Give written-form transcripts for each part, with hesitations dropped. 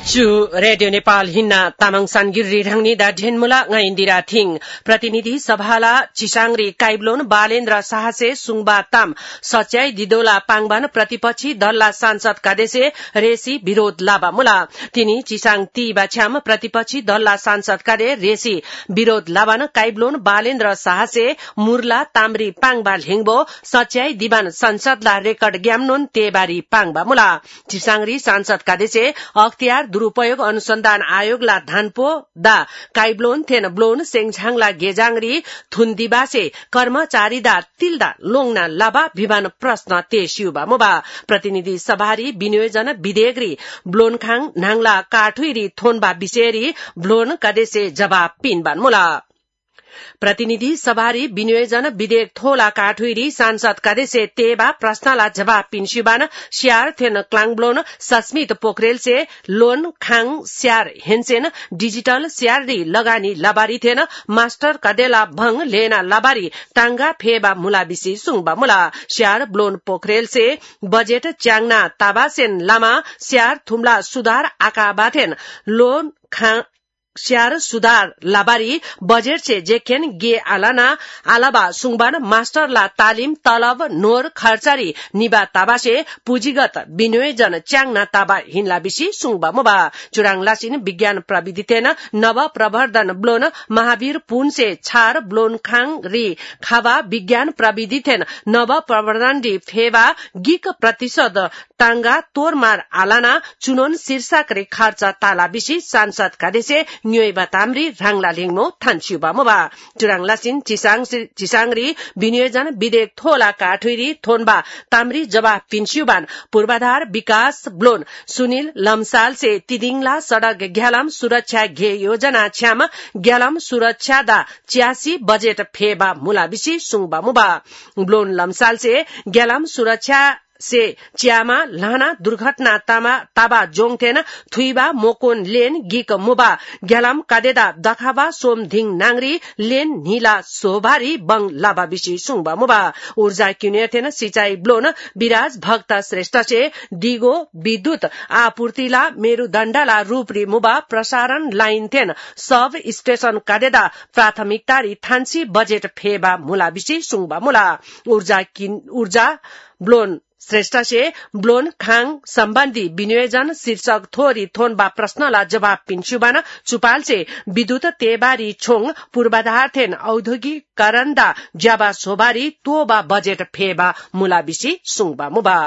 चु रेडियो नेपाल हिन्ना तामाङ सानगिरी ढाङ्नी दा ढेनमुला nga इन्दिरा थिङ प्रतिनिधि सभाला चिसाङ्ग्री काइब्लोन बालेन्द्र साहसे सुङबा ताम सच्याई दिदोला पाङबान प्रतिपक्षी दलला सांसद कादेसे रेसी विरोध लाबा मुला तिनी चिसाङ ती बाछ्याम प्रतिपक्षी दलला सांसद कादे रेसी विरोध लाबान काइब्लोन बालेन्द्र साहसे मुरला ताम्री पाङबा हिङबो सच्याई दिबान संसदला रेकर्ड ग्यामनोन तेबारी पाङबा मुला चिसाङ्ग्री सांसद कादेसे अख्तियार दुरूपयोग अनुसन्धान आयोगला धानपो दा काइब्लोन थेन ब्लोन सेङझाङला गेजाङ्री थुन्दिबासे कर्मचारी दा तिल्दा लोङना लाबा विमान प्रश्न तेसियुबा मुबा प्रतिनिधि सभारी विनियोजन विधेयकरी ब्लोनखाङ नाङला काठुइरी थोनबा विषयरी ब्लोन कदेसे जवाब पिनबान मुला प्रतिनिधि सभारी विनियोजन विधेयक थोला काठुइरी सांसद कदेसे तेबा प्रश्नला जवाब पिन्सिबान स्यार थेन क्लाङब्लोन सस्मित पोखरेल से लोन खाङ स्यार हेन्सेन डिजिटल स्यारी लगानी लबारी थेन मास्टर कदेला भङ लेना लबारी टांगा फेबा मुलाबिसी सुङबा मुला स्यार ब्लोन पोखरेल से बजेट च्याङना ताबासेन लामा स्यार थुम्ला सुधार आकाबाथेन लोन खाङ स्यार सुधार लाबारी बजेट से जेखेन गे आलाना आलाबा सुङबान मास्टरला तालिम तलब नोर खर्चारी निबा ताबासे पुँजीगत विनियोजन च्याङना ताबा हिनला बिसी सुङबा मुबा चुराङ लासिन विज्ञान प्रविधि थेन नव प्रवर्धन ब्लोन महावीर पुन से छार ब्लोन खाङ री खाबा विज्ञान प्रविधि थेन नव प्रवर्धन री फेबा गिक प्रतिशत टांगा तोरमार आलाना चुनोन शीर्षक रे खर्च ताला बिसी सांसद कादेसे न्योइबा ताम्री राङला लिङमो थान्सियुबा मुबा चुराङ लासिन चिसाङरी विनियोजन विधेयक थोला काठुइरी थोनबा ताम्री जवाब पिन्सियुबान पूर्वाधार विकास ब्लोन सुनिल लम्साल से तिदिङला सड़क ग्यालम सुरक्षा घे योजना छ्याम ग्यालम सुरक्षा दा 86 बजेट फेबा मुलाबिसी सुङबा मुबा ब्लोन लम्साल से ग्यालम सुरक्षा से च्यामा लाना दुर्घटना ताबा जोङथेन थुइबा मोकोन लेन गिक मुबा ग्यालाम कादेदा दखाबा सोमधिङ नाङरी लेन नीला सोभारी बङ लाबा बिसी सुङबा मुबा ऊर्जा किनेथेन सिंचाई ब्लोन विराज भक्त श्रेष्ठ से दिगो विद्युत आपूर्तिला मेरुदण्डला रूपरी मुबा प्रसारण लाइन थेन सब स्टेशन कादेदा प्राथमिकतारी थान्सी बजेट फेबा मुला बिसी सुङबा मुला ऊर्जा ब्लोन श्रेष्ठ से ब्लोन खाङ सम्बन्धी विनियोजन शीर्षक थोरी थोनबा प्रश्नला जवाब पिन्सुबान चुपाल से विद्युत तेबारी छोङ पूर्वाधार थेन औद्योगिकरण दा ज्याबा सोबारी तोबा बजेट फेबा मुलाबिसी सुङबा मुबा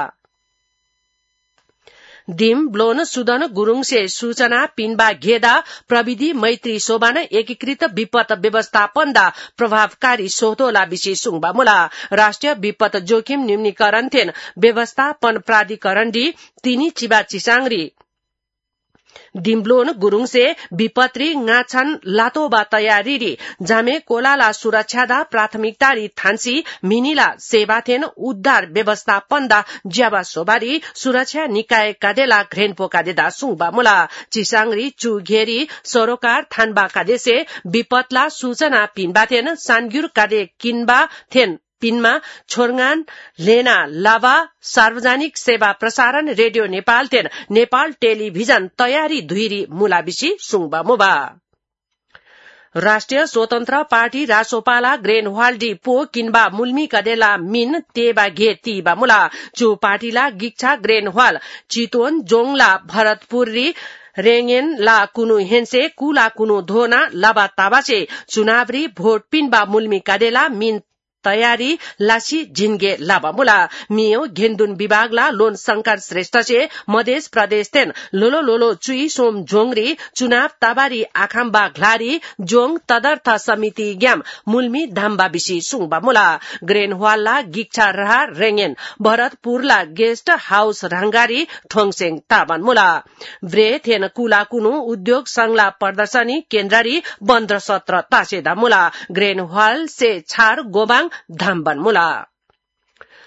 दिम ब्लोन सुदन गुरुङ से सूचना पिनबा घेदा प्रविधि मैत्री शोभान एकीकृत विपद व्यवस्थापन दा प्रभावकारी सोधोला विशेष सुङबा मुला राष्ट्रिय विपद जोखिम न्यूनीकरण थेन व्यवस्थापन प्राधिकरण डी तिनी चिबा चिसाङरी दिम्ब्लोन गुरुङ से विपत्री ngaछन लातोबा तयारी री जामे कोलाला सुरक्षादा प्राथमिकतारी थान्सी मिनिला सेवाथेन उद्धार व्यवस्थापन दा ज्याबा सोबारी सुरक्षा निकाय कादेला घ्रेनपो कादेदा सुङबा मुला चिसाङरी चुघेरी सरोकार थानबा कादेसे विपतला सूचना पिनबाथेन सानग्युर कादे किनबा थेन पिनमा छोरगान लेना लावा सार्वजनिक सेवा प्रसारण रेडियो नेपाल थेन नेपाल टेलिभिजन तयारी धुइरी मुलाबिसी सुङबा मुबा राष्ट्रिय स्वतन्त्र पार्टी रासोपाला ग्रेनवाल्डी पो किनबा मुल्मी कदेला मिन तेबा घे तीबा मुला चु पार्टीला गिच्छा ग्रेनवाल चितवन जोङला भरतपुरी रेङेन ला कुनु हेन्से कुला कुनु धोना लाबा ताबासे चुनावरी भोट पिनबा मुल्मी कदेला मिन तयारी लासी झिन्गे लाबा मुला मियो घेन्दुन विभागला लोन शंकर श्रेष्ठ से मधेस प्रदेश तेन लोलो लोलो चुई सोम जोङरी चुनाव ताबारी आखाम्बा घ्लारी जोङ तदर्थ समिति ग्याम मुल्मी धाम्बा बिसी सुङबा मुला ग्रेनवालला गिच्छा रहा रेङेन भरतपुरला गेस्ट हाउस रंगारी ठोङसेङ ताबान मुला ब्रे थेन कुला कुनु उद्योग संघला प्रदर्शनी केन्द्ररी बन्द सत्र तासेदा मुला ग्रेनवाल से छार गोबाङ धाम्बन मुला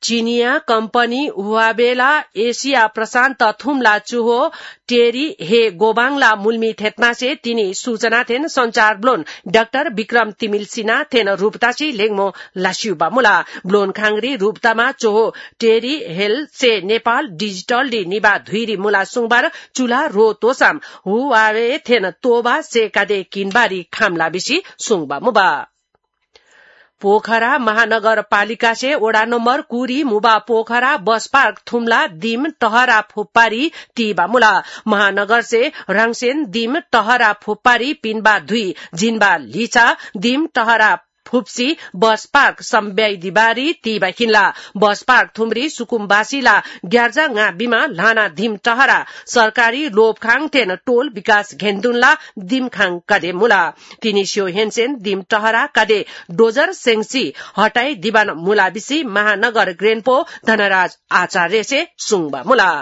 चीनिया कम्पनी हुआवेला एसिया प्रशान्त थुम्ला चुहो टेरी हे गोबाङला मुल्मी थेतमासे तिनी सूचना थेन संचार ब्लोन डाक्टर विक्रम तिमिल सिना थेन रूपताची लेङमो लास्युबा मुला ब्लोन खांगरी रूपतामा चोहो टेरी हेल से नेपाल डिजिटल डी निबा धुइरी मुला सुङबार चुला रो तोसाम हुआवे थेन तोबा से कादे किनबारी खामला बिसी सुङबा मुबा पोखरा महानगरपालिका से वडा नम्बर कुरी मुबा पोखरा बस पार्क थुम्ला दिम टहरा फुप्पारी तीबा मुला महानगर से रङसेन दिम टहरा फुप्पारी पिनबा धुई जिनबा लिचा दिम टहरा फुप्सी बस पार्क सम्ब्याई दिबारी तीबा हिन्ला बस पार्क थुम्री सुकुम्बासीला ग्यार्जा बिमा लाना धिम टहरा सरकारी लोभखाङ थेन टोल विकास घेन्दुनला दिमखाङ कदे मुला तिनी स्यो हेनसेन दिम टहरा कदे डोजर सेंसी हटाई दिबान मुला बिसी महानगर ग्रेनपो धनराज आचार्य से सुङबा मुला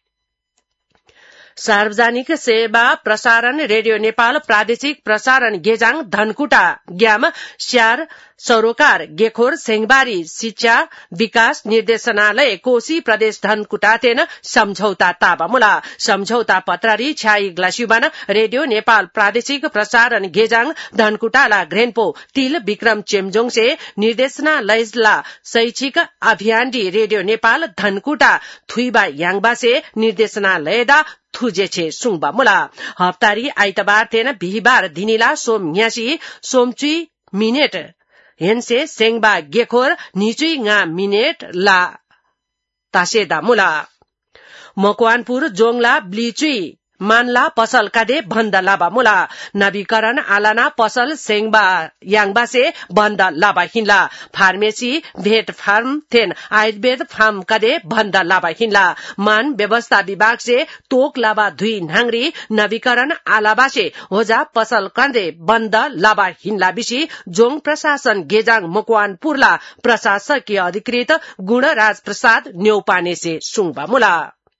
सार्वजनिक सेवा प्रसारण रेडियो नेपाल प्रादेशिक प्रसारण गेजाङ धनकुटा ग्याम स्यार सरोकार गेखोर सेङबारी शिक्षा विकास निर्देशनालय कोशी प्रदेश धनकुटा तेन सम्झौता ताबामुला सम्झौता पत्रारी छ्याई ग्लास्युबान रेडियो नेपाल प्रादेशिक प्रसारण गेजाङ धनकुटाला ग्रेनपो तिल विक्रम चेम्जोङ से निर्देशनालयला शैक्षिक अभियान डी रेडियो नेपाल धनकुटा थुइबा याङबा से निर्देशनालयदा थुजेछे सुङबा मुला हप्तारी आइतबार तेन बिहिबार दिनिला सोम न्यासी सोमचुई मिनेट हेनसे सेङबा गेखोर निचुई nga मिनेट ला तासेदा मुला मकवानपुर जोङला ब्लिचुई मानला पसल कादे बन्द लाबा मुला नवीकरण आलाना पसल सेङबा याङबा से बन्द लाबा हिन्ला फार्मेसी भेट फार्म थेन आयुर्वेद फार्म कादे बन्द लाबा हिन्ला मान व्यवस्था विभाग से तोक लाबा धुई नांगरी नवीकरण आलाबा से होजा पसल कादे बन्द लाबा हिन्ला बिसी जोङ प्रशासन गेजाङ मकवानपुरला प्रशासकीय अधिकृत गुणराज प्रसाद न्यौपाने से सुङबा मुला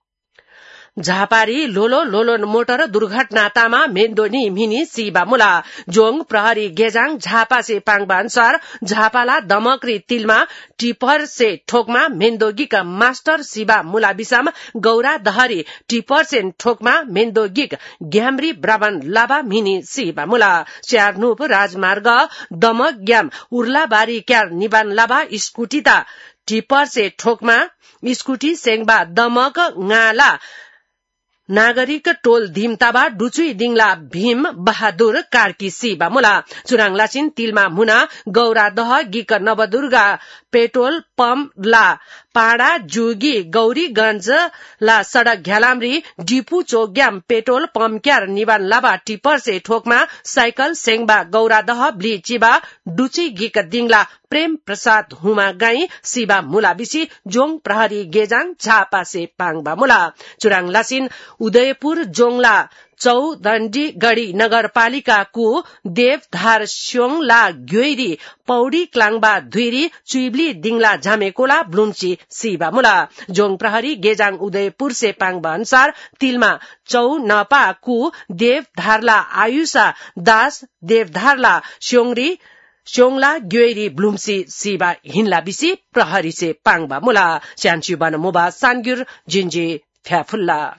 झापारी लोलो लोलोन मोटर दुर्घटनातामा मेन्दोनी मिनी सीबा मुला जोङ प्रहरी गेजाङ झापा से पाङबा अनुसार झापाला दमकरी तिलमा टिपर से ठोकमा मेन्दोगिक मास्टर सीबा मुला बिसाम गौरा दहरी टिपर से ठोकमा मेन्दोगिक ग्यामरी ब्राबन लाबा मिनी सीबा मुला स्यारनुप राजमार्ग दमक ग्याम उर्लाबारी क्यार निबान लाबा स्कुटीता टिपर से ठोकमा स्कुटी सेङबा दमक ngaला नागरिक टोल धिमताबा डुचुई दिङला भीम बहादुर कार्की सीबा मुला चुराङ लाचिन तिलमा मुना गौरा दह गिक नवदुर्गा पेट्रोल पम्प ला पाडा जुगी गौरीगंज ला सड़क घ्यालाम्री डिपू चोग्याम पेट्रोल पम्प क्यार निबान लाबा टिपर से ठोकमा साइकल सेङबा गौरा दह ब्ली चिबा डुची गिक दिङला प्रेम प्रसाद हुमा गाई सीबा मुला बिसी जोङ प्रहरी गेजाङ झापा से पाङबा मुला चुराङ लासिन उदयपुर जोङला चौदण्डी गढ़ी नगरपालिका को देवधार स्योङला ग्योइरी पौडी क्लाङबा धुइरी चुइब्ली दिङला झामेकोला ब्लुम्ची सीबा मुला जोङ प्रहरी गेजाङ उदयपुर से पाङबा अनुसार तिलमा चौ नपा को देवधारला आयुषा दास देवधारला स्योङला ग्योइरी ब्लुम्सी सीबा हिन्ला बिसी प्रहरी से पाङबा मुला स्यान्चुबान मोबा सानगुर जिन्जी फ्याफुल्ला